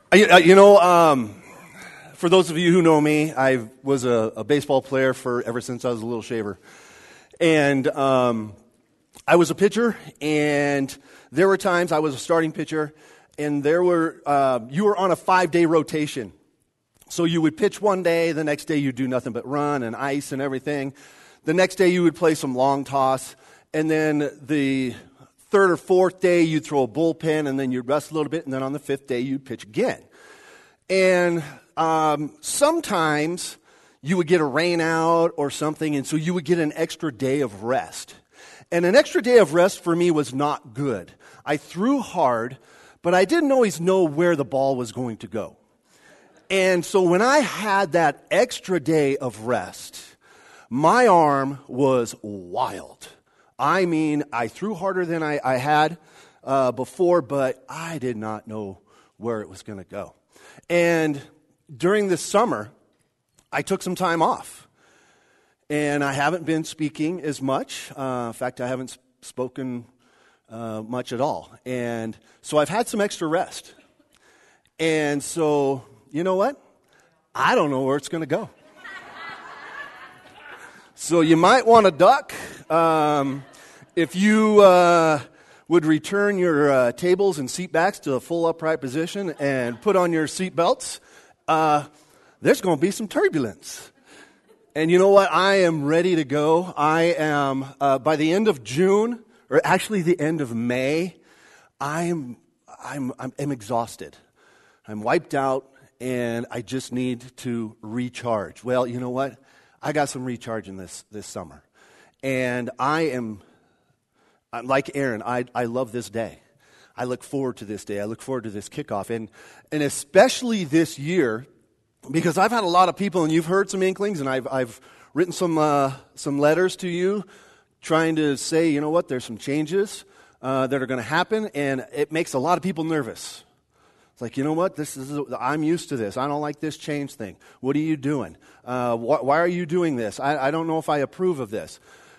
For those of you who know me, I was a baseball player ever since I was a little shaver. And I was a pitcher, and there were times I was a starting pitcher, and you were on a 5-day rotation. So you would pitch one day, the next day you'd do nothing but run and ice and everything. The next day you would play some long toss, and then the third or fourth day you'd throw a bullpen, and then you'd rest a little bit, and then on the fifth day you'd pitch again. And sometimes you would get a rain out or something, and so you would get an extra day of rest. And an extra day of rest for me was not good. I threw hard, but I didn't always know where the ball was going to go. And so when I had that extra day of rest, my arm was wild. I mean, I threw harder than I had before, but I did not know where it was going to go. And during this summer, I took some time off. And I haven't been speaking as much. In fact, I haven't spoken much at all. And so I've had some extra rest. And so, you know what? I don't know where it's going to go. So you might want to duck. If you would return your tables and seat backs to a full upright position and put on your seat belts, there's going to be some turbulence. And you know what? I am ready to go. I am, by the end of June, or actually the end of May, I'm exhausted. I'm wiped out, and I just need to recharge. Well, you know what? I got some recharging this summer. And I'm like Aaron, I love this day. I look forward to this day. I look forward to this kickoff. And especially this year, because I've had a lot of people, and you've heard some inklings, and I've written some letters to you trying to say, you know what, there's some changes that are going to happen, and it makes a lot of people nervous. It's like, you know what, I'm used to this. I don't like this change thing. What are you doing? Why are you doing this? I don't know if I approve of this.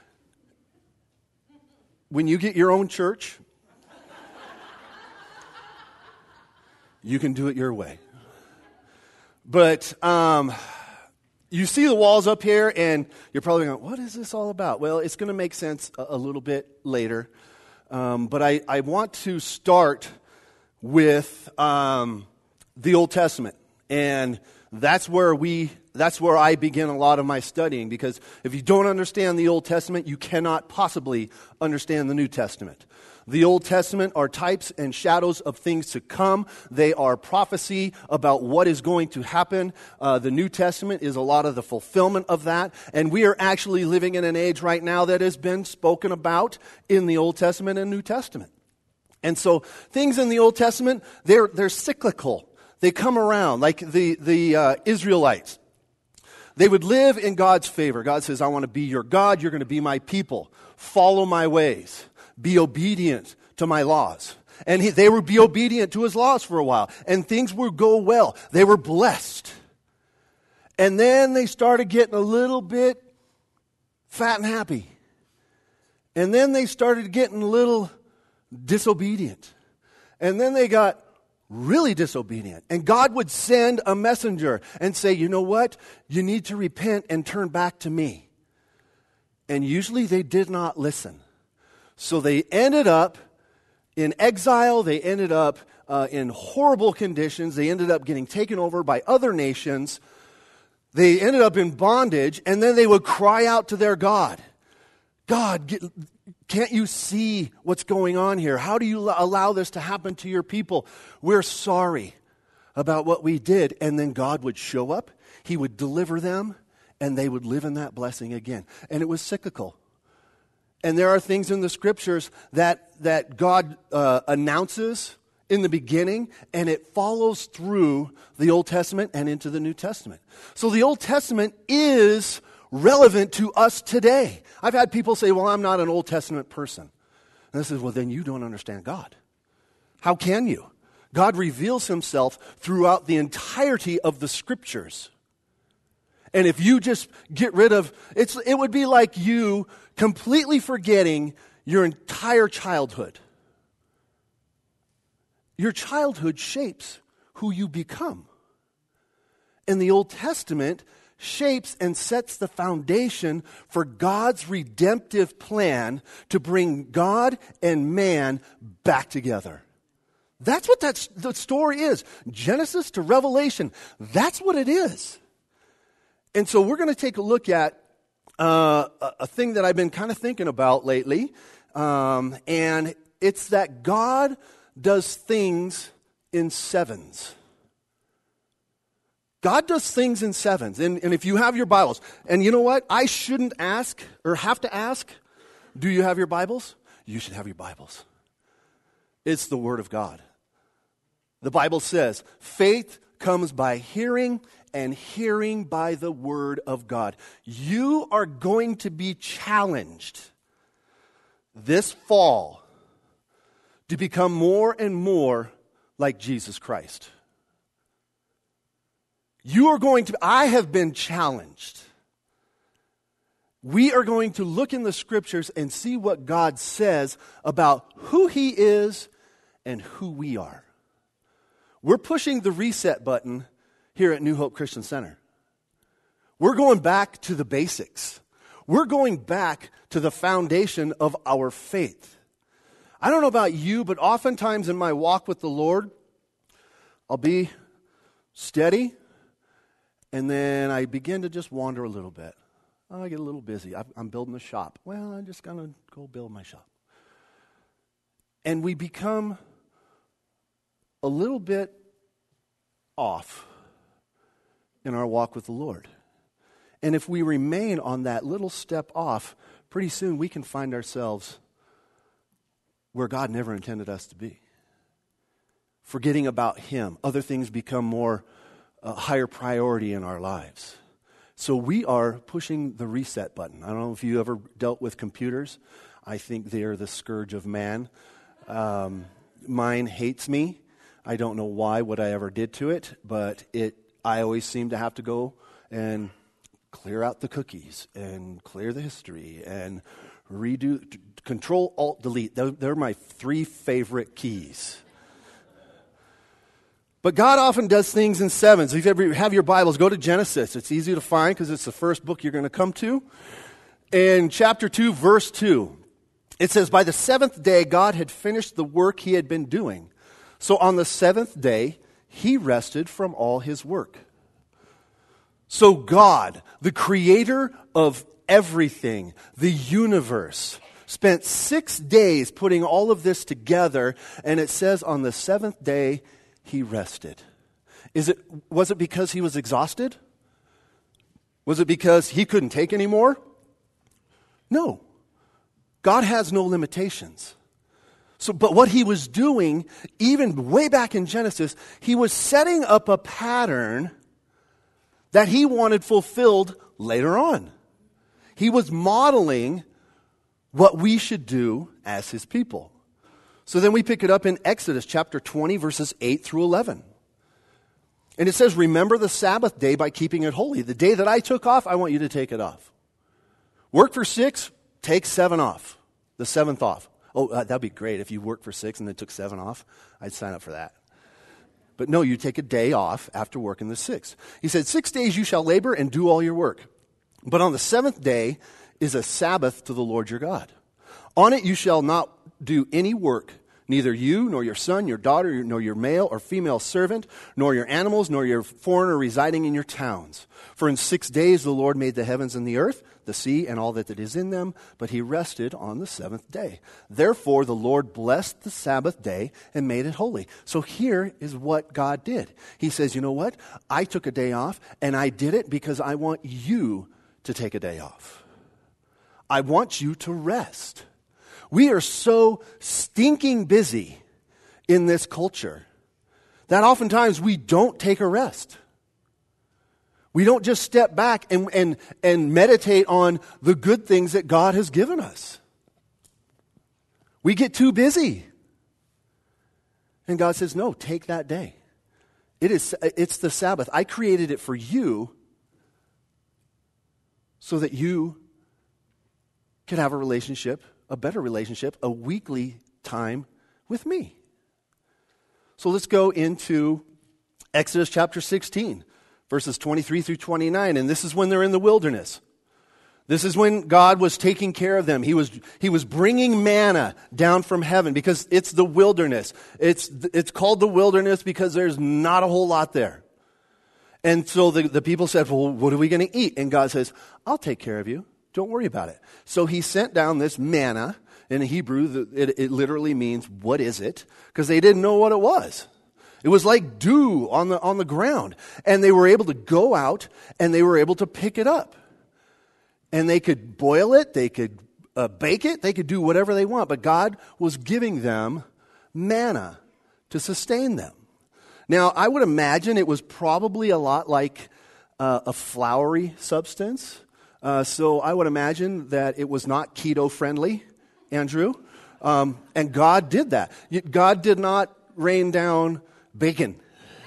When you get your own church, you can do it your way. But you see the walls up here, and you're probably going, what is this all about? Well, it's going to make sense a little bit later. But I want to start with the Old Testament. And that's where I begin a lot of my studying, because if you don't understand the Old Testament, you cannot possibly understand the New Testament. The Old Testament are types and shadows of things to come. They are prophecy about what is going to happen. The New Testament is a lot of the fulfillment of that. And we are actually living in an age right now that has been spoken about in the Old Testament and New Testament. And so things in the Old Testament, they're cyclical. They come around, like the Israelites. They would live in God's favor. God says, I want to be your God. You're going to be my people. Follow my ways. Be obedient to my laws. And they would be obedient to his laws for a while. And things would go well. They were blessed. And then they started getting a little bit fat and happy. And then they started getting a little disobedient. And then they got really disobedient. And God would send a messenger and say, you know what? You need to repent and turn back to me. And usually they did not listen. So they ended up in exile. They ended up in horrible conditions. They ended up getting taken over by other nations. They ended up in bondage. And then they would cry out to their God. God, can't you see what's going on here? How do you allow this to happen to your people? We're sorry about what we did. And then God would show up. He would deliver them. And they would live in that blessing again. And it was cyclical. And there are things in the Scriptures that God announces in the beginning, and it follows through the Old Testament and into the New Testament. So the Old Testament is relevant to us today. I've had people say, well, I'm not an Old Testament person. And I said, well, then you don't understand God. How can you? God reveals himself throughout the entirety of the Scriptures. And if you just get rid of, it would be like you completely forgetting your entire childhood. Your childhood shapes who you become. And the Old Testament shapes and sets the foundation for God's redemptive plan to bring God and man back together. That's what the story is. Genesis to Revelation, that's what it is. And so we're going to take a look at a thing that I've been kind of thinking about lately, and it's that God does things in sevens. God does things in sevens. And if you have your Bibles, and you know what? I shouldn't ask or have to ask, do you have your Bibles? You should have your Bibles. It's the Word of God. The Bible says, faith comes by hearing, and hearing by the Word of God. You are going to be challenged this fall to become more and more like Jesus Christ. I have been challenged. We are going to look in the Scriptures and see what God says about who He is and who we are. We're pushing the reset button here at New Hope Christian Center. We're going back to the basics. We're going back to the foundation of our faith. I don't know about you, but oftentimes in my walk with the Lord, I'll be steady, and then I begin to just wander a little bit. I get a little busy. I'm building a shop. Well, I'm just going to go build my shop. And we become a little bit off in our walk with the Lord. And if we remain on that little step off, pretty soon we can find ourselves where God never intended us to be. Forgetting about Him. Other things become more higher priority in our lives. So we are pushing the reset button. I don't know if you ever dealt with computers. I think they are the scourge of man. Mine hates me. I don't know why, what I ever did to it, but I always seem to have to go and clear out the cookies and clear the history and redo, Control, Alt, Delete. They're my 3 favorite keys. But God often does things in sevens. If you ever have your Bibles, go to Genesis. It's easy to find because it's the first book you're going to come to. In chapter 2, verse 2, it says, by the 7th day, God had finished the work He had been doing. So on the 7th day, He rested from all His work. So God, the creator of everything, the universe, spent 6 days putting all of this together, and it says on the 7th day, He rested. Was it because He was exhausted? Was it because He couldn't take any more? No. God has no limitations. But what He was doing, even way back in Genesis, He was setting up a pattern that He wanted fulfilled later on. He was modeling what we should do as His people. So then we pick it up in Exodus chapter 20, verses 8 through 11. And it says, remember the Sabbath day by keeping it holy. The day that I took off, I want you to take it off. Work for 6, take 7 off. The 7th off. Oh, that'd be great if you worked for 6 and then took 7 off. I'd sign up for that. But no, you take a day off after working the 6. He said, 6 days you shall labor and do all your work. But on the 7th day is a Sabbath to the Lord your God. On it you shall not do any work, neither you, nor your son, your daughter, nor your male or female servant, nor your animals, nor your foreigner residing in your towns. For in 6 days the Lord made the heavens and the earth, the sea, and all that is in them, but He rested on the 7th day. Therefore the Lord blessed the Sabbath day and made it holy. So here is what God did. He says, you know what? I took a day off, and I did it because I want you to take a day off. I want you to rest. We are so stinking busy in this culture that oftentimes we don't take a rest. We don't just step back and meditate on the good things that God has given us. We get too busy. And God says, no, take that day. It's the Sabbath. I created it for you so that you could have a relationship, a better relationship, a weekly time with me. So let's go into Exodus chapter 16, verses 23 through 29, and this is when they're in the wilderness. This is when God was taking care of them. He was bringing manna down from heaven because it's the wilderness. It's called the wilderness because there's not a whole lot there. And so the people said, well, what are we going to eat? And God says, I'll take care of you. Don't worry about it. So he sent down this manna. In Hebrew, it literally means, what is it? Because they didn't know what it was. It was like dew on the ground. And they were able to go out and they were able to pick it up. And they could boil it, they could bake it, they could do whatever they want. But God was giving them manna to sustain them. Now, I would imagine it was probably a lot like a floury substance. So I would imagine that it was not keto-friendly, Andrew. And God did that. God did not rain down bacon.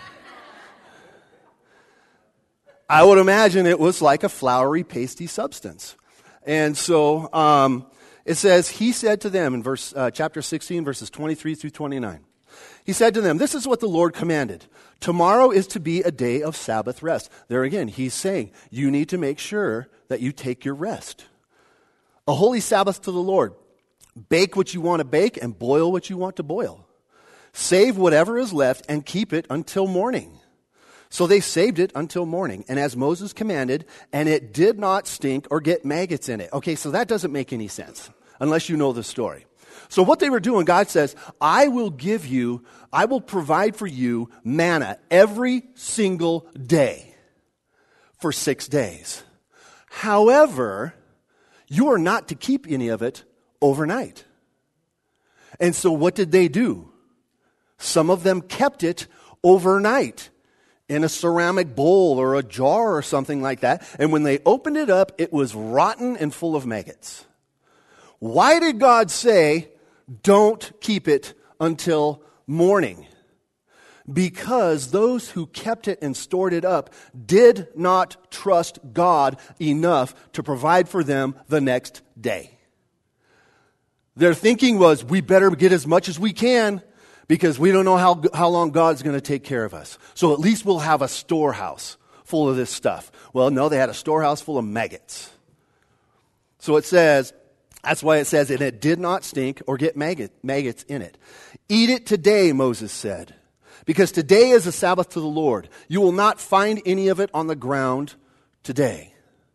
I would imagine it was like a floury, pasty substance. And so it says, he said to them in chapter 16, verses 23 through 29. He said to them, this is what the Lord commanded. Tomorrow is to be a day of Sabbath rest. There again, he's saying, you need to make sure that you take your rest. A holy Sabbath to the Lord. Bake what you want to bake and boil what you want to boil. Save whatever is left and keep it until morning. So they saved it until morning, and as Moses commanded, and it did not stink or get maggots in it. Okay, so that doesn't make any sense, unless you know the story. So what they were doing, God says, I will provide for you manna every single day for 6 days. However, you are not to keep any of it overnight. And so what did they do? Some of them kept it overnight in a ceramic bowl or a jar or something like that. And when they opened it up, it was rotten and full of maggots. Why did God say, don't keep it until morning? Because those who kept it and stored it up did not trust God enough to provide for them the next day. Their thinking was, we better get as much as we can because we don't know how long God's going to take care of us. So at least we'll have a storehouse full of this stuff. Well, no, they had a storehouse full of maggots. So it says, that's why it says, and it did not stink or get maggots in it. Eat it today, Moses said, because today is a Sabbath to the Lord. You will not find any of it on the ground today.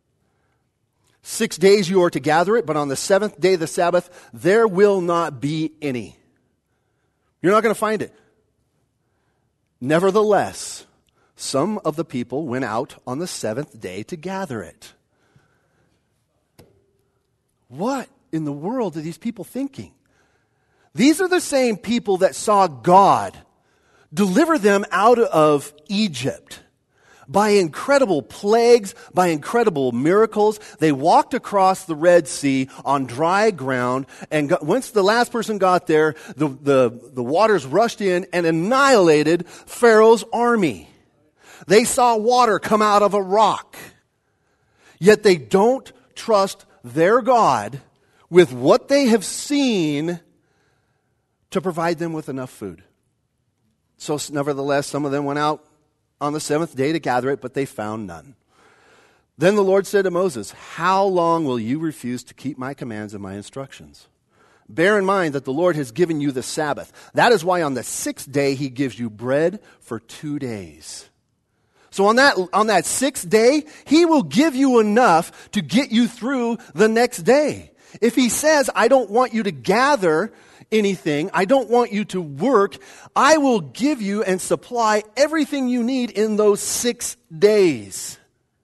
6 days you are to gather it, but on the seventh day of the Sabbath, there will not be any. You're not going to find it. Nevertheless, some of the people went out on the seventh day to gather it. What in the world are these people thinking? These are the same people that saw God deliver them out of Egypt by incredible plagues, by incredible miracles. They walked across the Red Sea on dry ground, and once the last person got there, the waters rushed in and annihilated Pharaoh's army. They saw water come out of a rock. Yet they don't trust their God with what they have seen to provide them with enough food. So nevertheless, some of them went out on the seventh day to gather it, but they found none. Then the Lord said to Moses, how long will you refuse to keep my commands and my instructions? Bear in mind that the Lord has given you the Sabbath. That is why on the sixth day he gives you bread for 2 days. So on that sixth day, he will give you enough to get you through the next day. If he says, I don't want you to gather anything, I don't want you to work, I will give you and supply everything you need in those 6 days.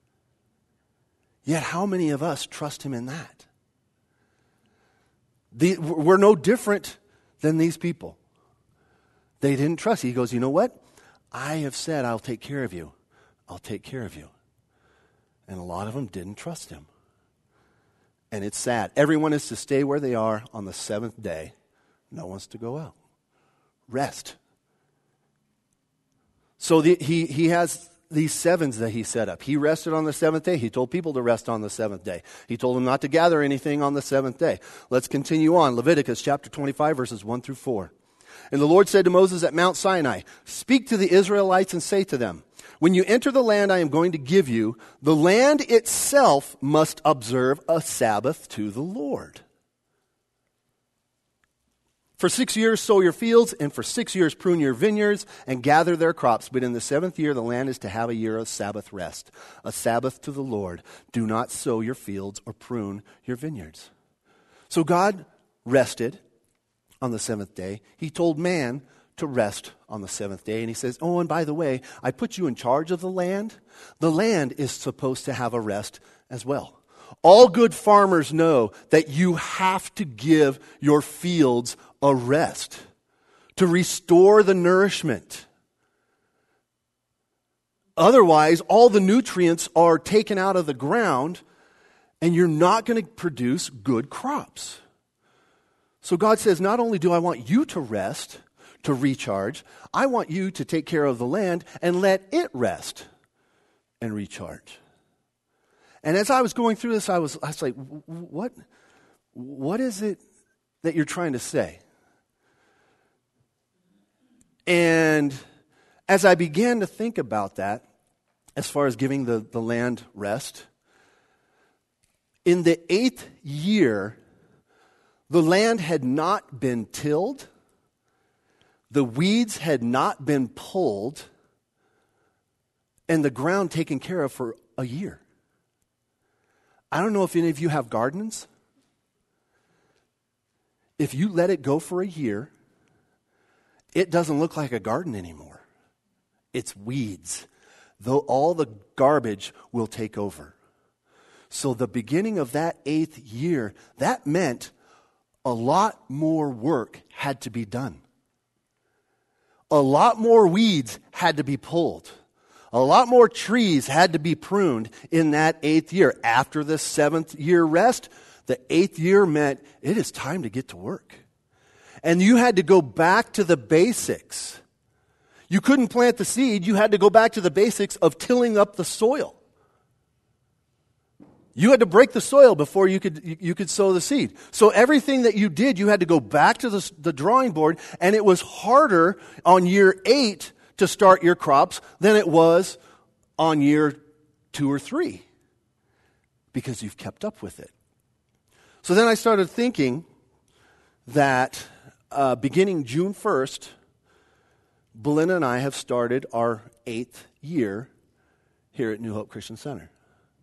Yet how many of us trust him in that? We're no different than these people. They didn't trust. He goes, you know what? I have said I'll take care of you. I'll take care of you. And a lot of them didn't trust him. And it's sad. Everyone is to stay where they are on the seventh day. No one's to go out. Rest. So he has these sevens that he set up. He rested on the seventh day. He told people to rest on the seventh day. He told them not to gather anything on the seventh day. Let's continue on. Leviticus chapter 25, verses 1 through 4. And the Lord said to Moses at Mount Sinai, "Speak to the Israelites and say to them, when you enter the land I am going to give you, the land itself must observe a Sabbath to the Lord. For 6 years sow your fields, and for 6 years prune your vineyards, and gather their crops. But in the 7th year the land is to have a year of Sabbath rest, a Sabbath to the Lord. Do not sow your fields or prune your vineyards." So God rested on the 7th day. He told man to rest on the 7th day. And he says, oh, and by the way, I put you in charge of the land. The land is supposed to have a rest as well. All good farmers know that you have to give your fields a rest to restore the nourishment. Otherwise, all the nutrients are taken out of the ground and you're not going to produce good crops. So God says, not only do I want you to rest, to recharge, I want you to take care of the land and let it rest and recharge. And as I was going through this, I was like, what is it that you're trying to say? And as I began to think about that, as far as giving the land rest, in the 8th year, the land had not been tilled, the weeds had not been pulled, and the ground taken care of for a year. I don't know if any of you have gardens. If you let it go for a year, it doesn't look like a garden anymore. It's weeds. Though all the garbage will take over. So the beginning of that 8th year, that meant a lot more work had to be done. A lot more weeds had to be pulled. A lot more trees had to be pruned in that 8th year. After the 7th year rest, the 8th year meant it is time to get to work. And you had to go back to the basics. You couldn't plant the seed. You had to go back to the basics of tilling up the soil. You had to break the soil before you could sow the seed. So everything that you did, you had to go back to the drawing board, and it was harder on year 8 to start your crops than it was on year 2 or 3 because you've kept up with it. So then I started thinking that beginning June 1st, Belinda and I have started our 8th year here at New Hope Christian Center.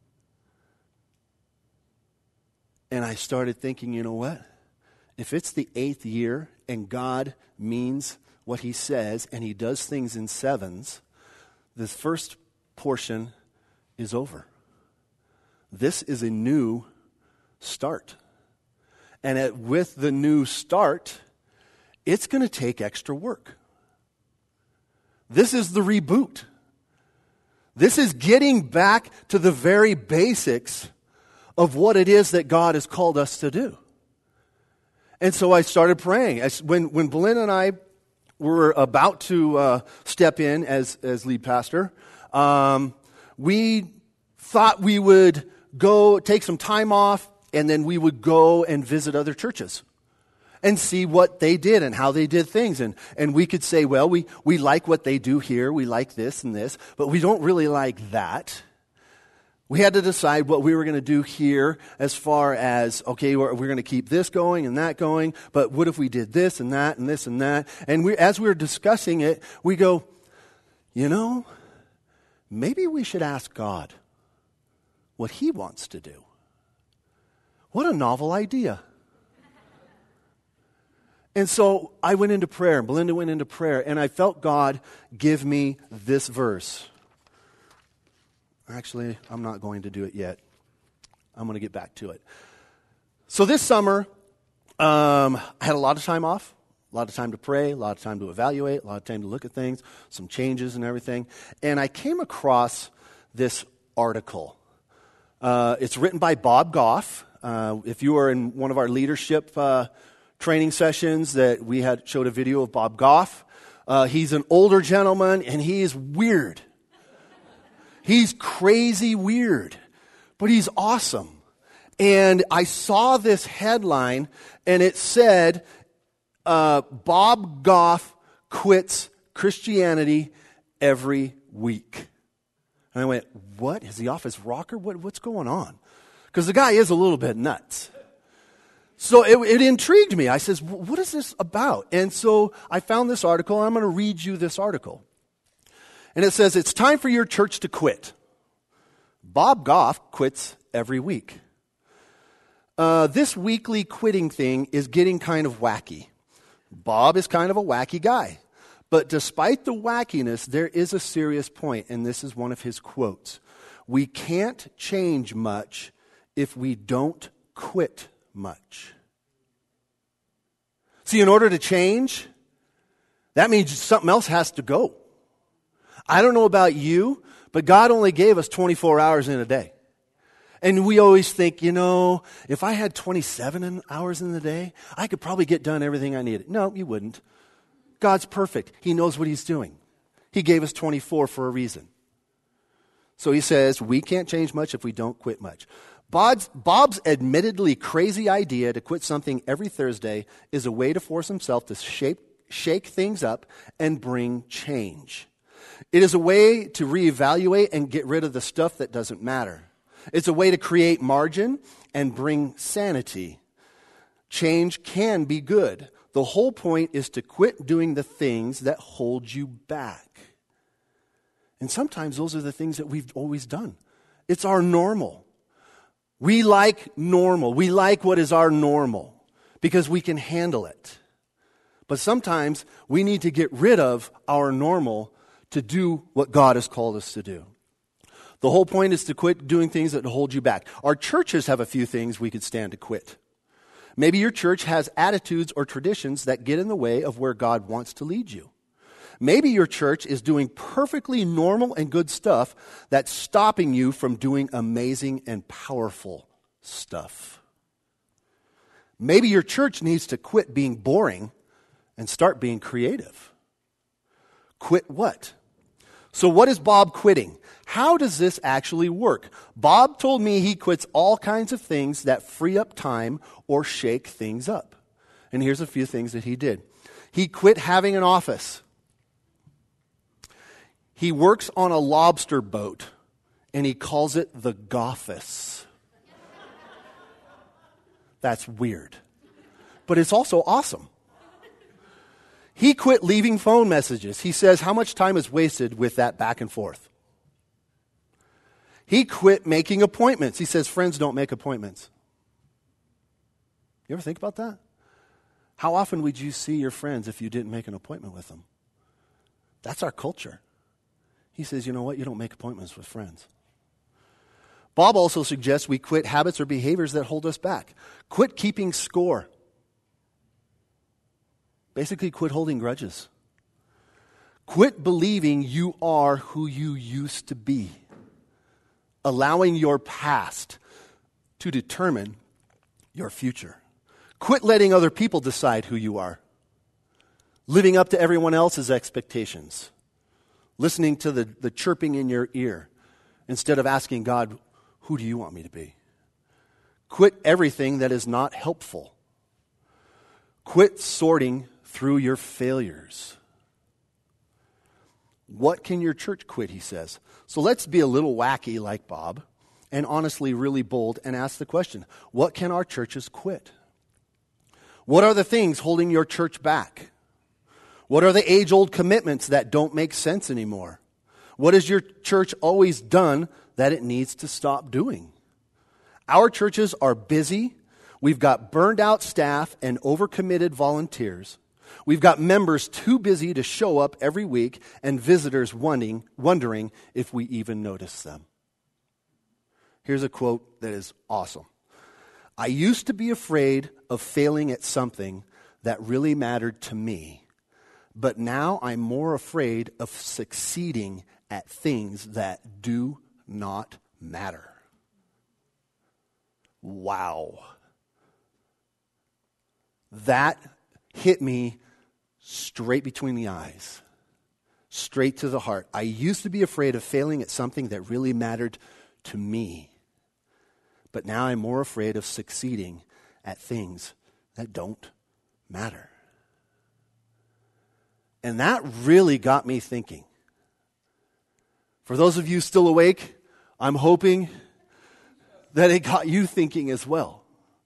And I started thinking, you know what? If it's the 8th year and God means what he says and he does things in 7s, this first portion is over. This is a new start. And with the new start, it's going to take extra work. This is the reboot. This is getting back to the very basics of what it is that God has called us to do. And so I started praying. When Belinda and I were about to step in as lead pastor, we thought we would go take some time off, and then we would go and visit other churches and see what they did and how they did things. And we could say, well, we like what they do here. We like this and this, but we don't really like that. We had to decide what we were going to do here as far as, okay, we're going to keep this going and that going, but what if we did this and that and this and that? And as we were discussing it, we go, you know, maybe we should ask God what he wants to do. What a novel idea. And so I went into prayer, and Belinda went into prayer, and I felt God give me this verse. Actually, I'm not going to do it yet. I'm going to get back to it. So this summer, I had a lot of time off, a lot of time to pray, a lot of time to evaluate, a lot of time to look at things, some changes and everything. And I came across this article. It's written by Bob Goff. If you were in one of our leadership training sessions that we showed a video of Bob Goff. He's an older gentleman, and he is weird. He's crazy weird, but he's awesome. And I saw this headline, and it said, Bob Goff quits Christianity every week. And I went, what? Is he off his rocker? What's going on? Because the guy is a little bit nuts. So it intrigued me. I says, what is this about? And so I found this article, and I'm going to read you this article. And it says, it's time for your church to quit. Bob Goff quits every week. This weekly quitting thing is getting kind of wacky. Bob is kind of a wacky guy. But despite the wackiness, there is a serious point, and this is one of his quotes. We can't change much if we don't quit much. See, in order to change, that means something else has to go. I don't know about you, but God only gave us 24 hours in a day. And we always think, if I had 27 hours in the day, I could probably get done everything I needed. No, you wouldn't. God's perfect. He knows what he's doing. He gave us 24 for a reason. So he says, we can't change much if we don't quit much. Bob's admittedly crazy idea to quit something every Thursday is a way to force himself to shake things up and bring change. It is a way to reevaluate and get rid of the stuff that doesn't matter. It's a way to create margin and bring sanity. Change can be good. The whole point is to quit doing the things that hold you back. And sometimes those are the things that we've always done. It's our normal. We like normal. We like what is our normal because we can handle it. But sometimes we need to get rid of our normal to do what God has called us to do. The whole point is to quit doing things that hold you back. Our churches have a few things we could stand to quit. Maybe your church has attitudes or traditions that get in the way of where God wants to lead you. Maybe your church is doing perfectly normal and good stuff that's stopping you from doing amazing and powerful stuff. Maybe your church needs to quit being boring and start being creative. Quit what? So what is Bob quitting? How does this actually work? Bob told me he quits all kinds of things that free up time or shake things up. And here's a few things that he did. He quit having an office. He works on a lobster boat, and he calls it the Goffice. That's weird. But it's also awesome. He quit leaving phone messages. He says how much time is wasted with that back and forth. He quit making appointments. He says friends don't make appointments. You ever think about that? How often would you see your friends if you didn't make an appointment with them? That's our culture. He says, you know what? You don't make appointments with friends. Bob also suggests we quit habits or behaviors that hold us back. Quit keeping score. Basically, quit holding grudges. Quit believing you are who you used to be. Allowing your past to determine your future. Quit letting other people decide who you are. Living up to everyone else's expectations. Listening to the chirping in your ear instead of asking God, who do you want me to be? Quit everything that is not helpful. Quit sorting through your failures. What can your church quit, he says. So let's be a little wacky like Bob and honestly really bold and ask the question, what can our churches quit? What are the things holding your church back? What are the age-old commitments that don't make sense anymore? What has your church always done that it needs to stop doing? Our churches are busy. We've got burned out staff and overcommitted volunteers. We've got members too busy to show up every week and visitors wondering if we even notice them. Here's a quote that is awesome. I used to be afraid of failing at something that really mattered to me, but now I'm more afraid of succeeding at things that do not matter. Wow. That hit me straight between the eyes, straight to the heart. I used to be afraid of failing at something that really mattered to me, but now I'm more afraid of succeeding at things that don't matter. And that really got me thinking. For those of you still awake, I'm hoping that it got you thinking as well.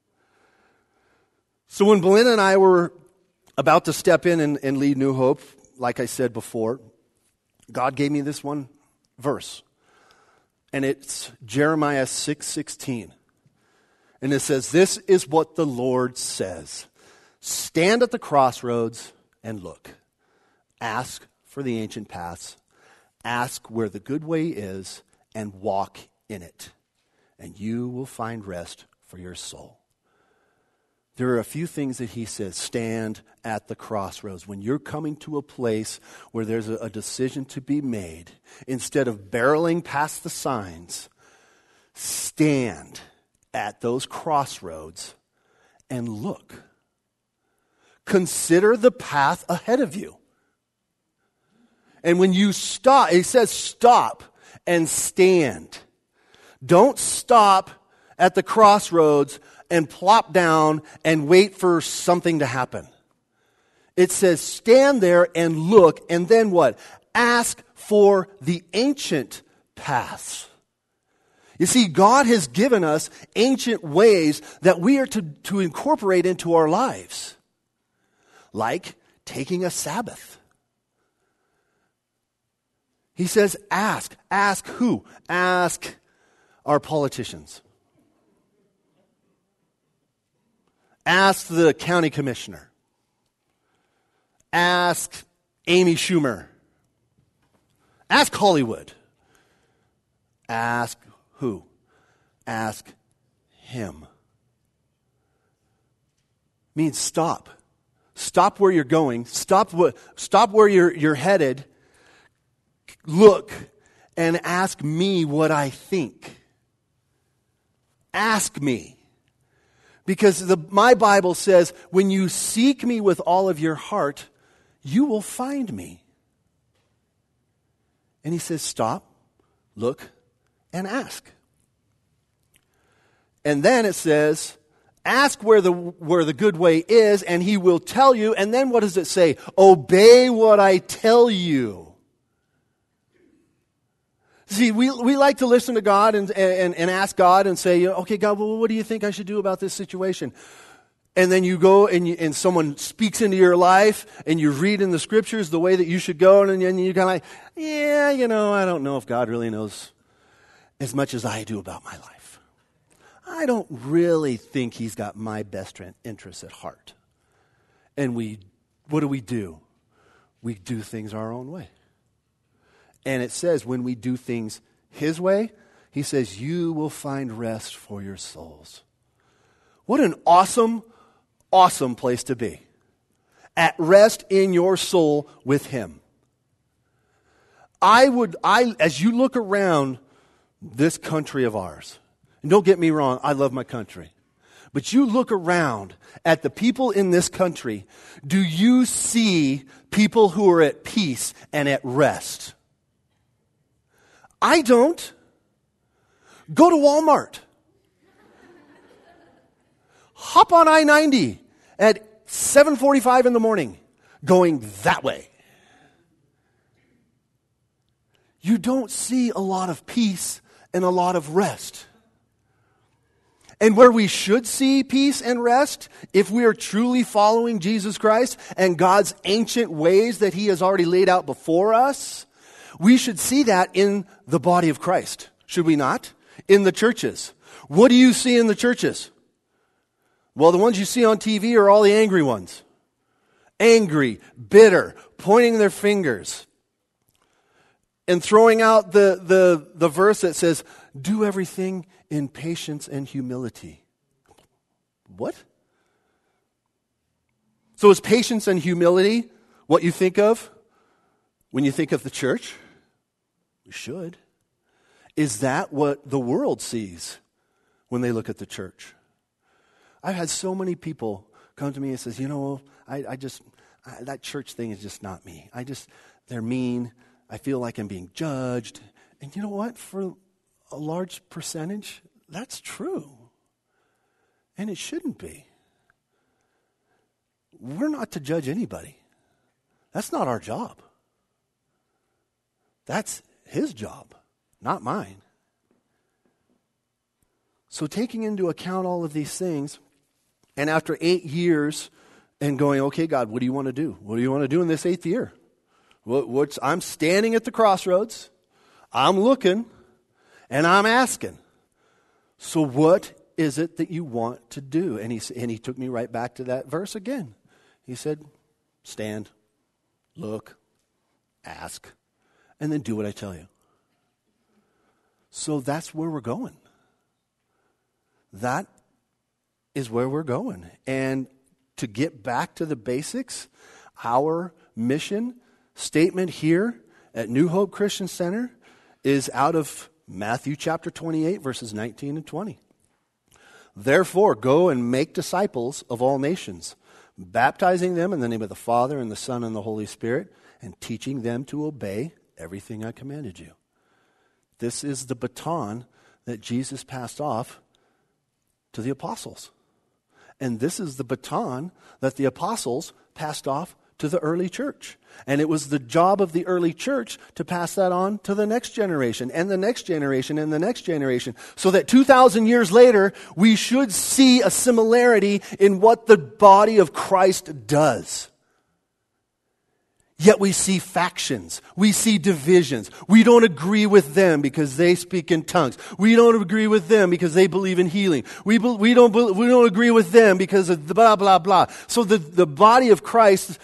So when Belinda and I were about to step in and lead New Hope, like I said before, God gave me this one verse. And it's Jeremiah 6:16. And it says, "This is what the Lord says. Stand at the crossroads and look. Ask for the ancient paths. Ask where the good way is and walk in it. And you will find rest for your soul." There are a few things that he says, stand at the crossroads. When you're coming to a place where there's a decision to be made, instead of barreling past the signs, stand at those crossroads and look. Consider the path ahead of you. And when you stop, it says stop and stand. Don't stop at the crossroads and plop down and wait for something to happen. It says stand there and look, and then what? Ask for the ancient paths. You see, God has given us ancient ways that we are to incorporate into our lives. Like taking a Sabbath. He says ask. Ask who? Ask our politicians. Ask the county commissioner. Ask Amy Schumer. Ask Hollywood. Ask who? Ask him. Means stop. Stop where you're going. Stop where you're headed. Look and ask me what I think. Ask me. Because my Bible says, when you seek me with all of your heart, you will find me. And he says, stop, look, and ask. And then it says, ask where the good way is, and he will tell you. And then what does it say? Obey what I tell you. See, we like to listen to God and ask God and say, okay, God, well, what do you think I should do about this situation? And then you go and someone speaks into your life and you read in the scriptures the way that you should go, and then you're kind of like, yeah, I don't know if God really knows as much as I do about my life. I don't really think he's got my best interests at heart. And what do? We do things our own way. And it says when we do things his way, he says, you will find rest for your souls. What an awesome, awesome place to be. At rest in your soul with him. As you look around this country of ours, and don't get me wrong, I love my country. But you look around at the people in this country, do you see people who are at peace and at rest? I don't. Go to Walmart. Hop on I-90 at 7:45 in the morning, going that way. You don't see a lot of peace and a lot of rest. And where we should see peace and rest, if we are truly following Jesus Christ and God's ancient ways that he has already laid out before us, we should see that in the body of Christ, should we not? In the churches. What do you see in the churches? Well, the ones you see on TV are all the angry ones. Angry, bitter, pointing their fingers. And throwing out the verse that says, do everything in patience and humility. What? So is patience and humility what you think of when you think of the church? We should. Is that what the world sees when they look at the church? I've had so many people come to me and says, that church thing is just not me. They're mean. I feel like I'm being judged. And you know what? For a large percentage, that's true. And it shouldn't be. We're not to judge anybody. That's not our job. That's his job, not mine. So taking into account all of these things, and after 8 years and going, okay, God, what do you want to do? What do you want to do in this 8th year? I'm standing at the crossroads. I'm looking, and I'm asking. So what is it that you want to do? And he took me right back to that verse again. He said, stand, look, ask, and then do what I tell you. So that's where we're going. That is where we're going. And to get back to the basics, our mission statement here at New Hope Christian Center is out of Matthew chapter 28, verses 19 and 20. Therefore, go and make disciples of all nations, baptizing them in the name of the Father and the Son and the Holy Spirit, and teaching them to obey everything I commanded you. This is the baton that Jesus passed off to the apostles. And this is the baton that the apostles passed off to the early church. And it was the job of the early church to pass that on to the next generation and the next generation and the next generation, so that 2,000 years later, we should see a similarity in what the body of Christ does. Yet we see factions. We see divisions. We don't agree with them because they speak in tongues. We don't agree with them because they believe in healing. We don't agree with them because of the blah, blah, blah. So the body of Christ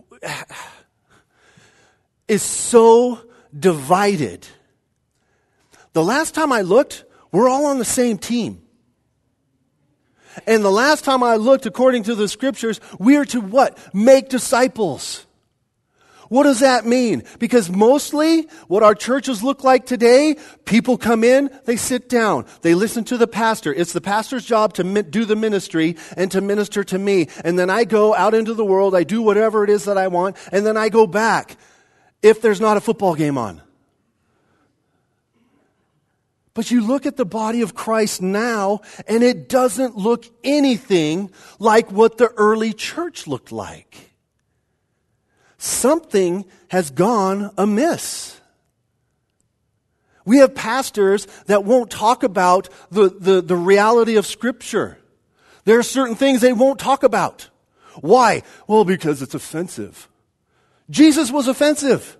is so divided. The last time I looked, we're all on the same team. And the last time I looked, according to the scriptures, we are to what? Make disciples. What does that mean? Because mostly what our churches look like today, people come in, they sit down, they listen to the pastor. It's the pastor's job to do the ministry and to minister to me. And then I go out into the world, I do whatever it is that I want, and then I go back if there's not a football game on. But you look at the body of Christ now, and it doesn't look anything like what the early church looked like. Something has gone amiss. We have pastors that won't talk about the reality of Scripture. There are certain things they won't talk about. Why? Well, because it's offensive. Jesus was offensive.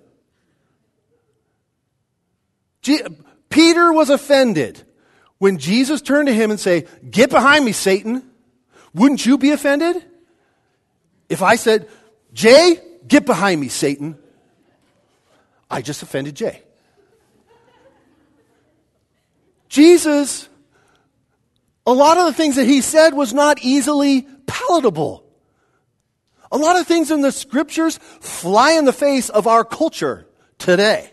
Peter was offended. When Jesus turned to him and said, "Get behind me, Satan," wouldn't you be offended? If I said, "Jay, get behind me, Satan," I just offended Jay. Jesus, a lot of the things that he said was not easily palatable. A lot of things in the scriptures fly in the face of our culture today.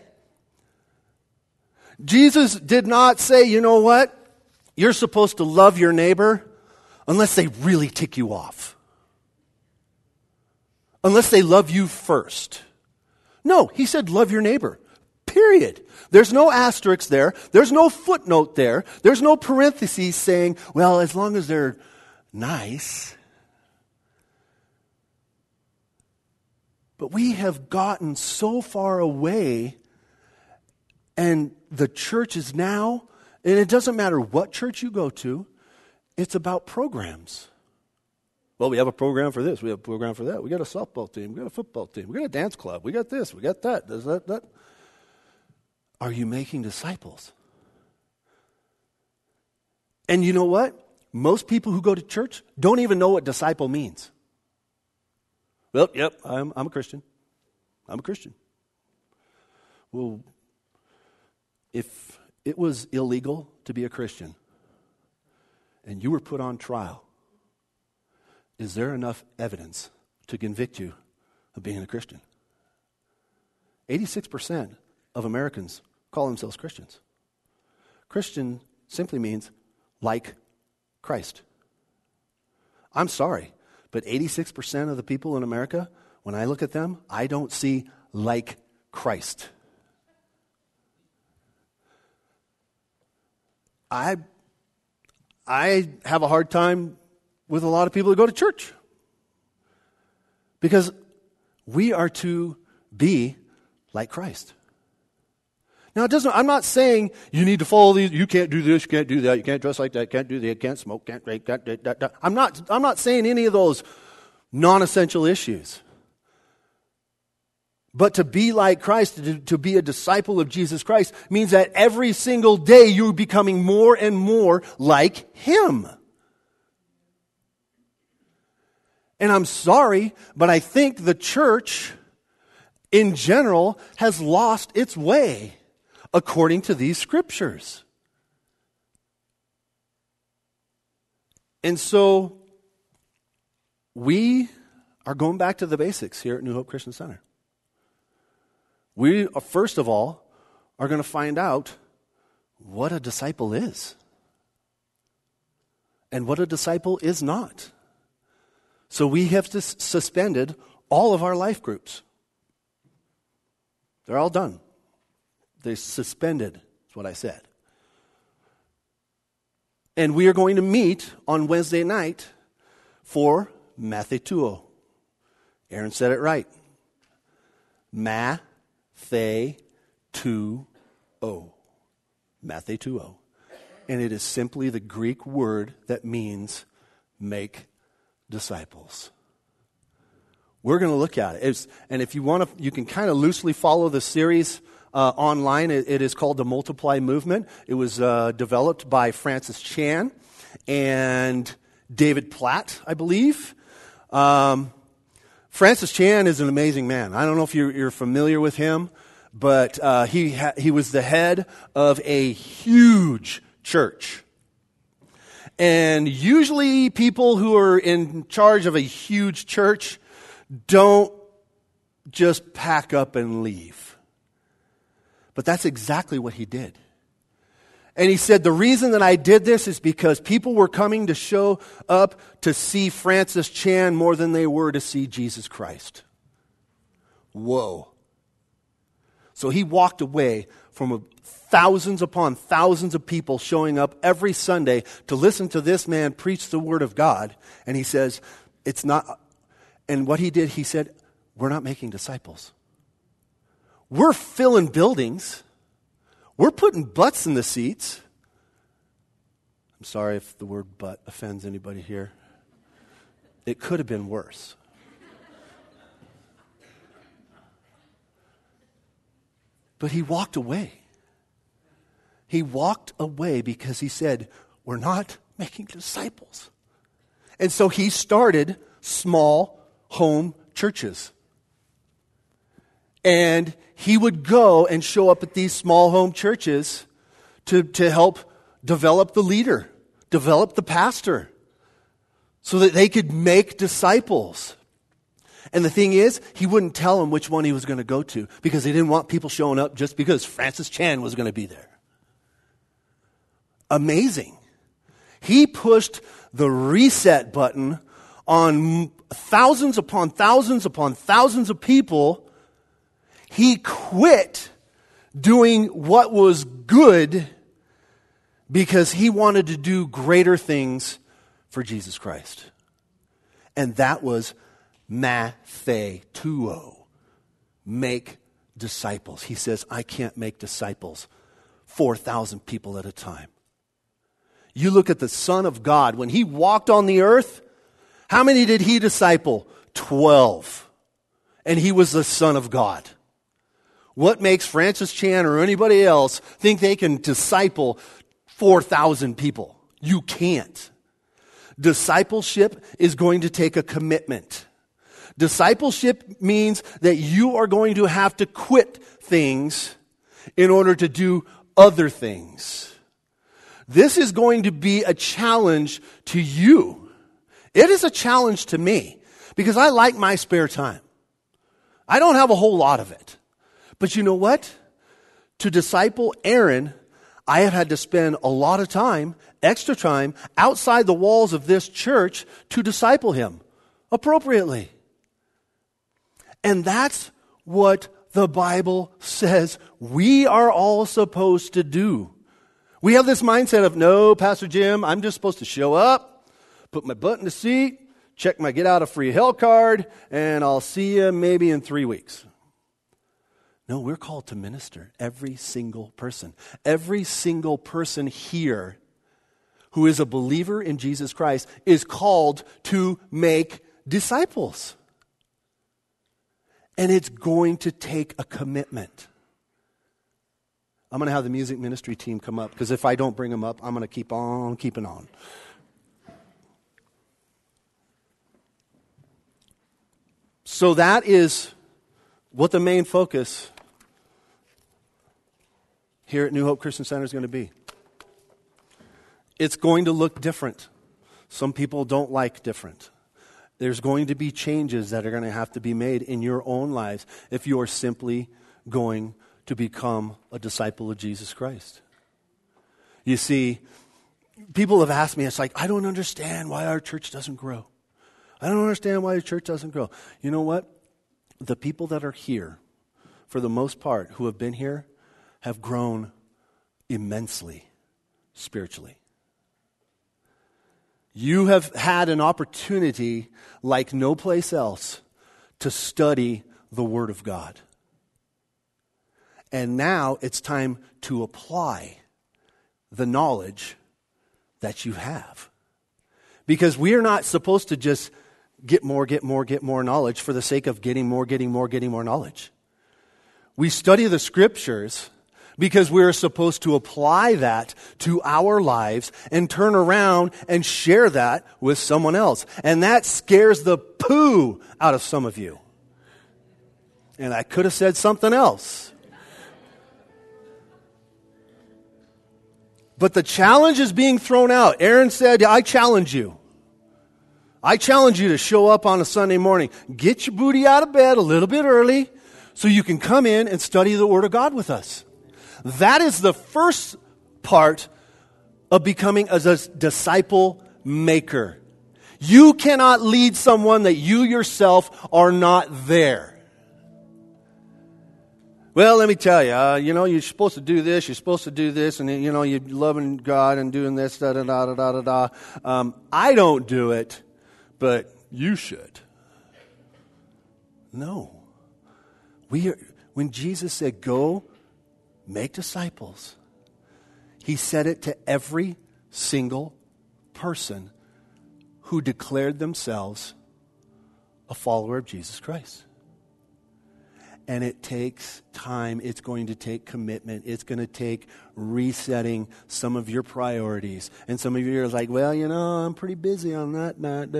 Jesus did not say, you know what? You're supposed to love your neighbor unless they really tick you off. Unless they love you first. No, he said love your neighbor. Period. There's no asterisk there. There's no footnote there. There's no parentheses saying, well, as long as they're nice. But we have gotten so far away, and the church is now, and it doesn't matter what church you go to, it's about programs. Well, we have a program for this, we have a program for that. We got a softball team, we got a football team, we got a dance club, we got this, we got that. Does that. Are you making disciples? And you know what? Most people who go to church don't even know what disciple means. Well, yep, I'm a Christian. I'm a Christian. Well, if it was illegal to be a Christian and you were put on trial, is there enough evidence to convict you of being a Christian? 86% of Americans call themselves Christians. Christian simply means like Christ. I'm sorry, but 86% of the people in America, when I look at them, I don't see like Christ. I have a hard time with a lot of people that go to church. Because We are to be like Christ. Now, I'm not saying you need to follow these, you can't do this, you can't do that, you can't dress like that, can't do that, can't smoke, can't drink, I'm not saying any of those non-essential issues. But to be like Christ, to be a disciple of Jesus Christ, means that every single day you're becoming more and more like Him. And I'm sorry, but I think the church in general has lost its way according to these scriptures. And so we are going back to the basics here at New Hope Christian Center. We, first of all, are going to find out what a disciple is and what a disciple is not. So we have suspended all of our life groups. They're all done. They're suspended, is what I said. And we are going to meet on Wednesday night for Mathetuo. Aaron said it right. Mathetuo. Mathetuo. And it is simply the Greek word that means make disciples. We're going to look at it. And if you want to, you can kind of loosely follow the series online. It is called the Multiply Movement. It was developed by Francis Chan and David Platt, I believe. Francis Chan is an amazing man. I don't know if you're familiar with him, but he was the head of a huge church. And usually people who are in charge of a huge church don't just pack up and leave. But that's exactly what he did. And he said, the reason that I did this is because people were coming to show up to see Francis Chan more than they were to see Jesus Christ. Whoa. So he walked away from thousands upon thousands of people showing up every Sunday to listen to this man preach the Word of God. And he says, it's not, and what he did, he said, we're not making disciples. We're filling buildings. We're putting butts in the seats. I'm sorry if the word butt offends anybody here. It could have been worse. But he walked away. He walked away because he said, we're not making disciples. And so he started small home churches. And he would go and show up at these small home churches to help develop the leader, develop the pastor, so that they could make disciples. And the thing is, he wouldn't tell them which one he was going to go to because he didn't want people showing up just because Francis Chan was going to be there. Amazing. He pushed the reset button on thousands upon thousands upon thousands of people. He quit doing what was good because he wanted to do greater things for Jesus Christ. And that was Mathetuo. Make disciples. He says, I can't make disciples 4,000 people at a time. You look at the Son of God. When he walked on the earth, how many did he disciple? 12. And he was the Son of God. What makes Francis Chan or anybody else think they can disciple 4,000 people? You can't. Discipleship is going to take a commitment. Discipleship means that you are going to have to quit things in order to do other things. This is going to be a challenge to you. It is a challenge to me because I like my spare time. I don't have a whole lot of it. But you know what? To disciple Aaron, I have had to spend a lot of time, extra time, outside the walls of this church to disciple him appropriately. And that's what the Bible says we are all supposed to do. We have this mindset of, no, Pastor Jim, I'm just supposed to show up, put my butt in the seat, check my get out of free hell card, and I'll see you maybe in 3 weeks. No, we're called to minister. Every single person. Every single person here who is a believer in Jesus Christ is called to make disciples. And it's going to take a commitment. I'm going to have the music ministry team come up, because if I don't bring them up, I'm going to keep on keeping on. So that is what the main focus here at New Hope Christian Center is going to be. It's going to look different. Some people don't like different. There's going to be changes that are going to have to be made in your own lives if you are simply going to become a disciple of Jesus Christ. You see, people have asked me, it's like, I don't understand why our church doesn't grow. I don't understand why the church doesn't grow. You know what? The people that are here, for the most part, who have been here, have grown immensely spiritually. You have had an opportunity like no place else to study the Word of God. And now it's time to apply the knowledge that you have. Because we are not supposed to just get more knowledge for the sake of getting more knowledge. We study the Scriptures because we're supposed to apply that to our lives and turn around and share that with someone else. And that scares the poo out of some of you. And I could have said something else. But the challenge is being thrown out. Aaron said, I challenge you. I challenge you to show up on a Sunday morning. Get your booty out of bed a little bit early so you can come in and study the Word of God with us. That is the first part of becoming a disciple maker. You cannot lead someone that you yourself are not there. Well, let me tell you, you're supposed to do this, and, you're loving God and doing this, da-da-da-da-da-da-da. I don't do it, but you should. No. When Jesus said, go make disciples, He said it to every single person who declared themselves a follower of Jesus Christ. And it takes time. It's going to take commitment. It's going to take resetting some of your priorities. And some of you are like, well, I'm pretty busy on that.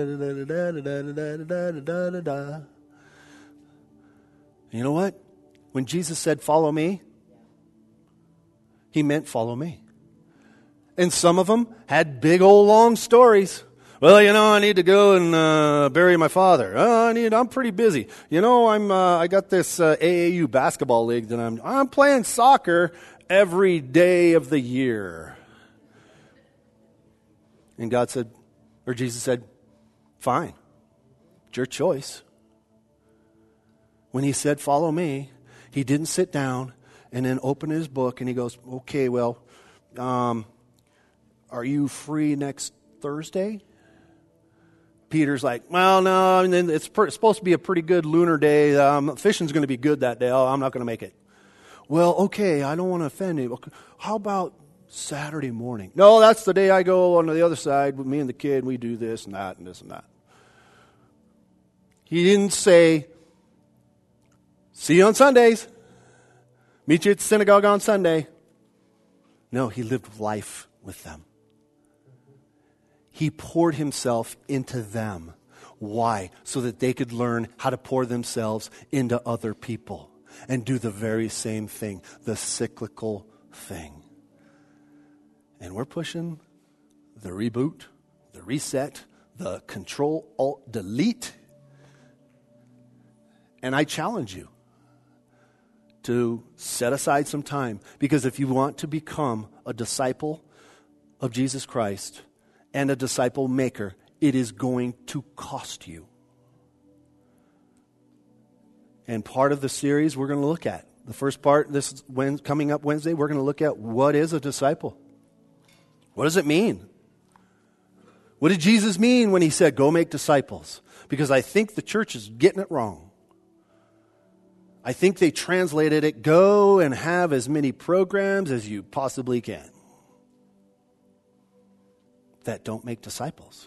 You know what? When Jesus said, follow me, He meant follow me. And some of them had big old long stories. Well, I need to go and bury my father. I'm pretty busy. I got this AAU basketball league that I'm playing soccer every day of the year. And Jesus said, fine, it's your choice. When He said, follow me, He didn't sit down and then open His book and He goes, okay, well, are you free next Thursday? Peter's like, well, no, it's supposed to be a pretty good lunar day. Fishing's going to be good that day. Oh, I'm not going to make it. Well, okay, I don't want to offend you. How about Saturday morning? No, that's the day I go on the other side with me and the kid. We do this and that and this and that. He didn't say, see you on Sundays. Meet you at the synagogue on Sunday. No, He lived life with them. He poured Himself into them. Why? So that they could learn how to pour themselves into other people and do the very same thing, the cyclical thing. And we're pushing the reboot, the reset, the Control, Alt, Delete. And I challenge you to set aside some time, because if you want to become a disciple of Jesus Christ and a disciple maker, it is going to cost you. And part of the series we're going to look at, the first part, coming up Wednesday, we're going to look at what is a disciple. What does it mean? What did Jesus mean when he said, go make disciples? Because I think the church is getting it wrong. I think they translated it, go and have as many programs as you possibly can that don't make disciples.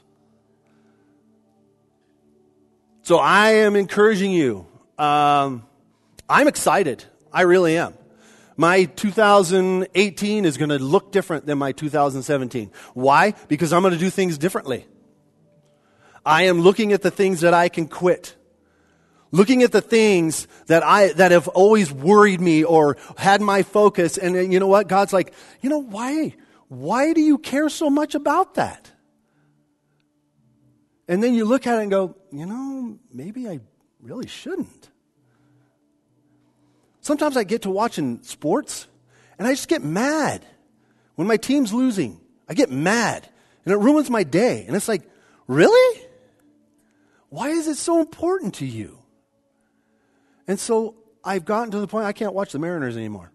So I am encouraging you. I'm excited. I really am. My 2018 is going to look different than my 2017. Why? Because I'm going to do things differently. I am looking at the things that I can quit. Looking at the things that have always worried me or had my focus. And you know what? God's like, why? Why do you care so much about that? And then you look at it and go, maybe I really shouldn't. Sometimes I get to watching sports and I just get mad. When my team's losing, I get mad and it ruins my day. And it's like, really? Why is it so important to you? And so I've gotten to the point I can't watch the Mariners anymore.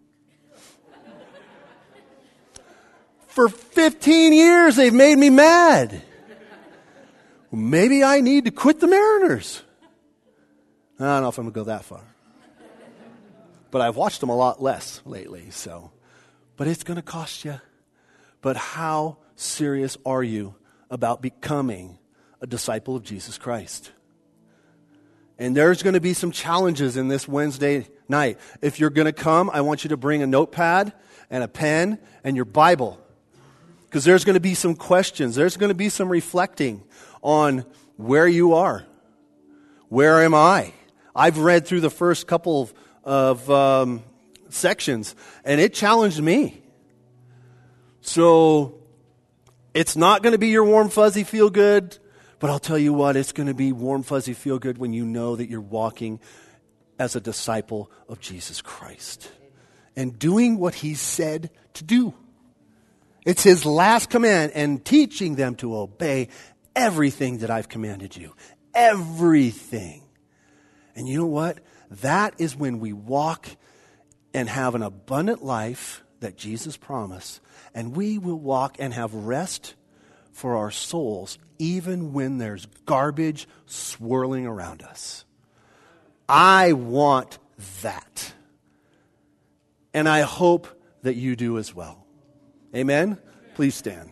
For 15 years, they've made me mad. Maybe I need to quit the Mariners. I don't know if I'm going to go that far. But I've watched them a lot less lately, so. But it's going to cost you. But how serious are you about becoming a disciple of Jesus Christ? And there's going to be some challenges in this Wednesday night. If you're going to come, I want you to bring a notepad and a pen and your Bible. Because there's going to be some questions. There's going to be some reflecting on where you are. Where am I? I've read through the first couple of sections, and it challenged me. So it's not going to be your warm, fuzzy, feel good. But I'll tell you what, it's going to be warm, fuzzy, feel good when you know that you're walking as a disciple of Jesus Christ and doing what he said to do. It's his last command, and teaching them to obey everything that I've commanded you. Everything. And you know what? That is when we walk and have an abundant life that Jesus promised, and we will walk and have rest for our souls, even when there's garbage swirling around us. I want that. And I hope that you do as well. Amen? Please stand.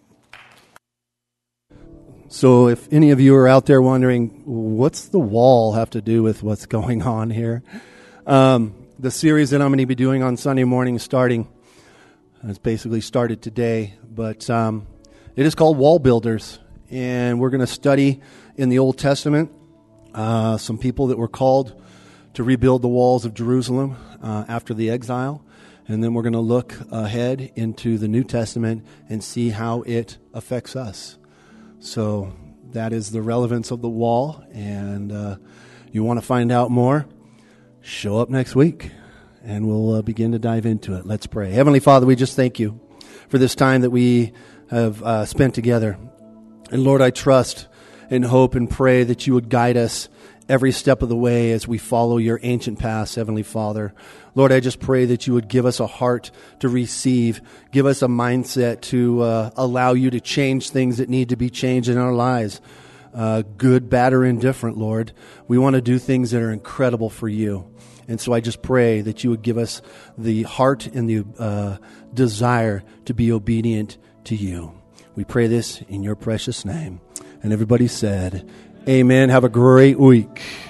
So if any of you are out there wondering, what's the wall have to do with what's going on here? The series that I'm going to be doing on Sunday morning starting, it's basically started today, but it is called Wall Builders, and we're going to study in the Old Testament some people that were called to rebuild the walls of Jerusalem after the exile, and then we're going to look ahead into the New Testament and see how it affects us. So that is the relevance of the wall, and you want to find out more, show up next week, and we'll begin to dive into it. Let's pray. Heavenly Father, we just thank you for this time that we have spent together. And Lord, I trust and hope and pray that you would guide us every step of the way as we follow your ancient paths, Heavenly Father. Lord, I just pray that you would give us a heart to receive, give us a mindset to allow you to change things that need to be changed in our lives, good, bad, or indifferent, Lord. We want to do things that are incredible for you. And so I just pray that you would give us the heart and the desire to be obedient to you. We pray this in your precious name. And everybody said, amen. Have a great week.